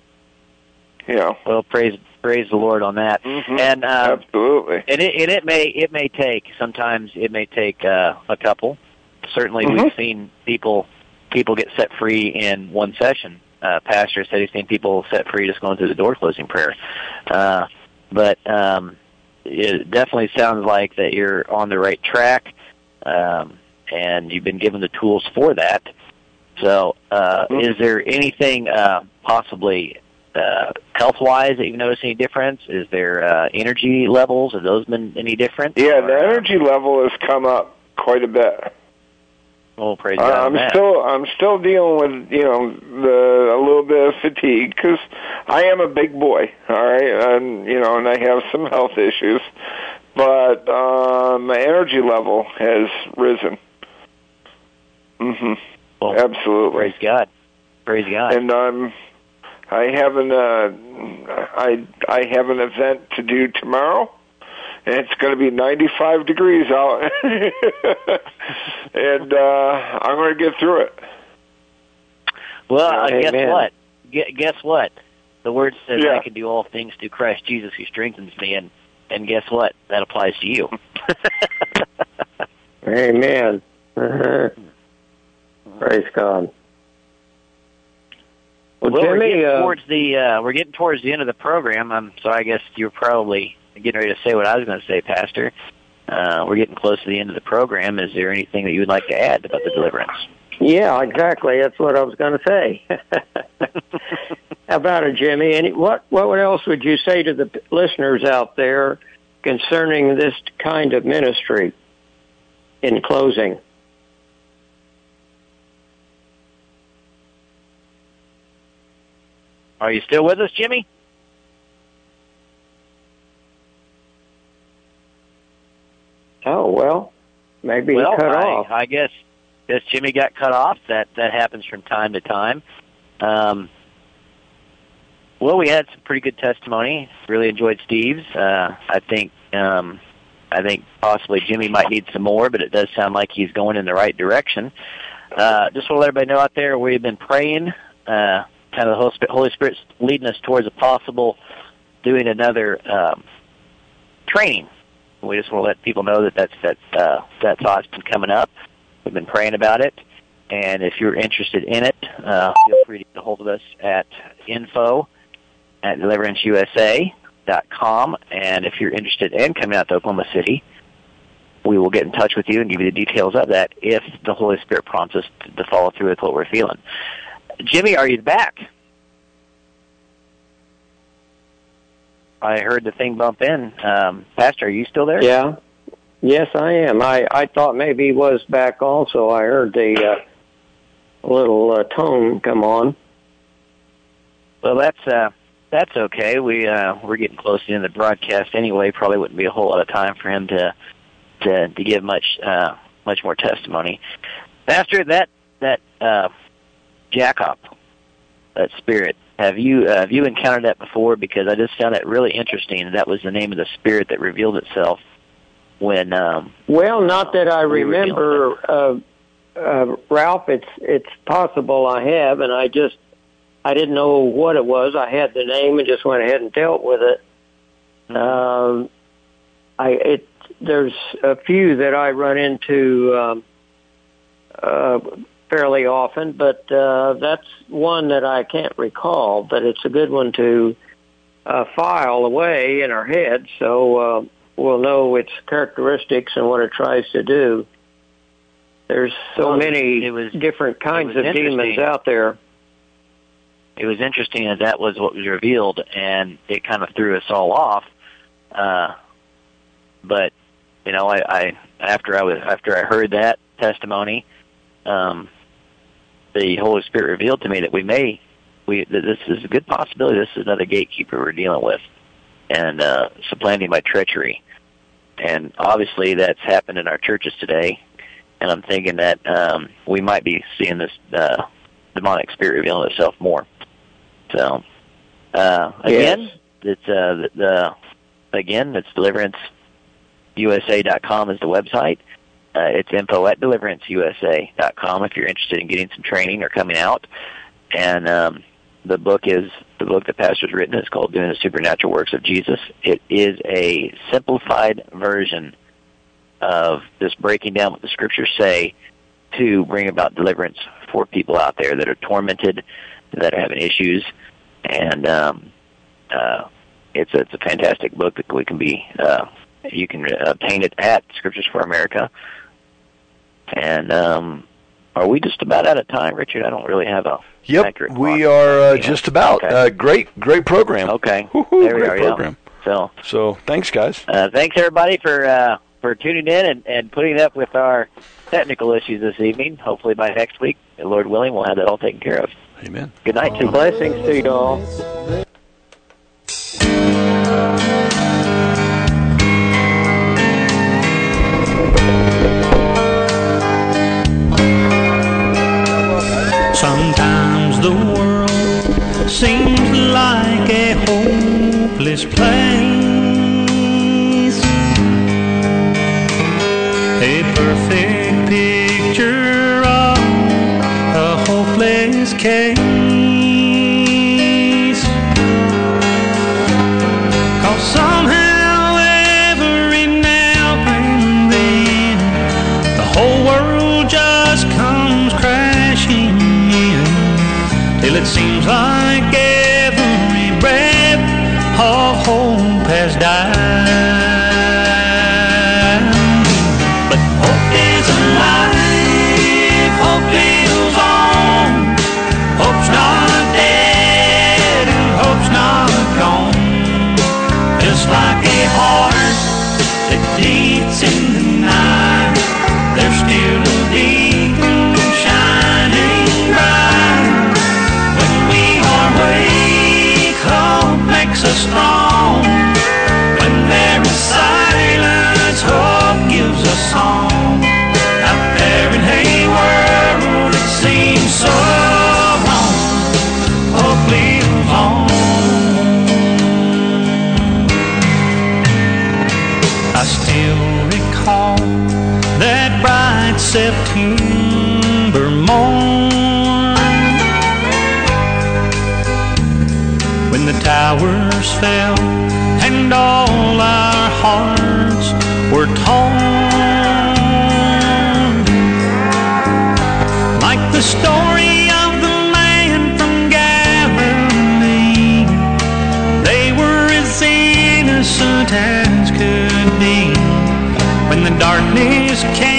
You know. Well, praise praise the Lord on that. Mm-hmm. And uh, absolutely. And it, and it may it may take sometimes it may take uh, a couple. Certainly, mm-hmm. we've seen people people get set free in one session. Uh, Pastor said he's seen people set free just going through the door closing prayer. Uh, but um, it definitely sounds like that you're on the right track. Um, and you've been given the tools for that. So uh, mm-hmm. is there anything uh, possibly uh, health-wise that you've noticed any difference? Is there uh, energy levels? Have those been any different? Yeah, or, the energy level has come up quite a bit. Oh, praise uh, God. I'm that. still I'm still dealing with, you know, the a little bit of fatigue because I am a big boy, all right, and you know, and I have some health issues, but uh, my energy level has risen. Mm-hmm. Well, absolutely. Praise God. Praise God. And um, I have an uh, I I have an event to do tomorrow, and it's going to be ninety-five degrees out, and uh, I'm going to get through it. Well, uh, guess Amen. what? G- guess what? The Word says yeah. I can do all things through Christ Jesus who strengthens me, and and guess what? That applies to you. Amen. Praise God. Well, well Jimmy, we're getting uh, towards the uh, we're getting towards the end of the program. Um, so I guess you're probably getting ready to say what I was going to say, Pastor. Uh, we're getting close to the end of the program. Is there anything that you would like to add about the deliverance? Yeah, exactly. That's what I was going to say. How about it, Jimmy? Any what what else would you say to the listeners out there concerning this kind of ministry? In closing. Are you still with us, Jimmy? Oh, well, maybe well, he cut I, off. I guess, guess Jimmy got cut off. That that happens from time to time. Um, well, we had some pretty good testimony. Really enjoyed Steve's. Uh, I think um, I think possibly Jimmy might need some more, but it does sound like he's going in the right direction. Uh, just want to let everybody know out there, we've been praying. Uh, kind of the Holy Spirit's leading us towards a possible doing another um, training. We just want to let people know that that's, that uh, that thought's been coming up. We've been praying about it, and if you're interested in it, uh, feel free to get a hold of us at info at Deliverance U S A, dot com. And if you're interested in coming out to Oklahoma City, we will get in touch with you and give you the details of that if the Holy Spirit prompts us to follow through with what we're feeling. Jimmy, are you back? I heard the thing bump in. Um, Pastor, are you still there? Yeah. Yes, I am. I, I thought maybe he was back also. I heard the uh, little uh, tone come on. Well, that's uh, that's okay. We uh, we're getting close to the end of the broadcast anyway. Probably wouldn't be a whole lot of time for him to to, to give much uh, much more testimony. Pastor, that that uh, Jacob, that spirit, have you uh, have you encountered that before? Because I just found it really interesting. That was the name of the spirit that revealed itself when. Um, well, not that I remember, uh, uh, Ralph. It's it's possible I have, and I just. I didn't know what it was. I had the name and just went ahead and dealt with it. Mm-hmm. Um, I it there's a few that I run into um, uh, fairly often, but uh, that's one that I can't recall. But it's a good one to uh, file away in our head, so uh, we'll know its characteristics and what it tries to do. There's so well, many it was, different kinds of demons out there. It was interesting that that was what was revealed, and it kind of threw us all off. Uh, but you know, I, I after I was after I heard that testimony, um, the Holy Spirit revealed to me that we may we that this is a good possibility. This is another gatekeeper we're dealing with, and uh, supplanting by treachery. And obviously, that's happened in our churches today. And I'm thinking that um, we might be seeing this uh, demonic spirit revealing itself more. So, uh, again, yes. it's uh, the, the again, it's deliverance U S A dot com is the website. Uh, it's info at deliverance U S A dot com if you're interested in getting some training or coming out. And um, the book is the book that Pastor's written is called Doing the Supernatural Works of Jesus. It is a simplified version of just breaking down what the Scriptures say to bring about deliverance for people out there that are tormented, that are having issues, and um, uh, it's a, it's a fantastic book that we can be. Uh, you can obtain it at Scriptures for America. And um, are we just about out of time, Richard? I don't really have a. Yep, we are uh, just about. Okay. Uh, great, great program. Okay, Woo-hoo, there we great are. program. Yeah. So, so thanks, guys. Uh, thanks everybody for uh, for tuning in and, and putting up with our technical issues this evening. Hopefully by next week, Lord willing, we'll have that all taken care of. Amen. Good night, too. Blessings to you all. Sometimes the world seems like a hopeless place, a perfect picture of a hopeless case. 'Cause somehow every now and then the whole world just comes crashing in, till it seems like every breath of hope has died. But hope is alive, hope lives on, hope's not dead, and hope's not gone. Just like a heart that beats in the night, there's still a beacon shining bright. When we are weak, hope makes us strong. When there is silence, hope gives us song. Out there in a world that seems so wrong, hope lives on. I still recall that bright September morn, when the towers fell and all our hearts were torn. Like the story of the man from Galilee, they were as innocent as could be. When the darkness came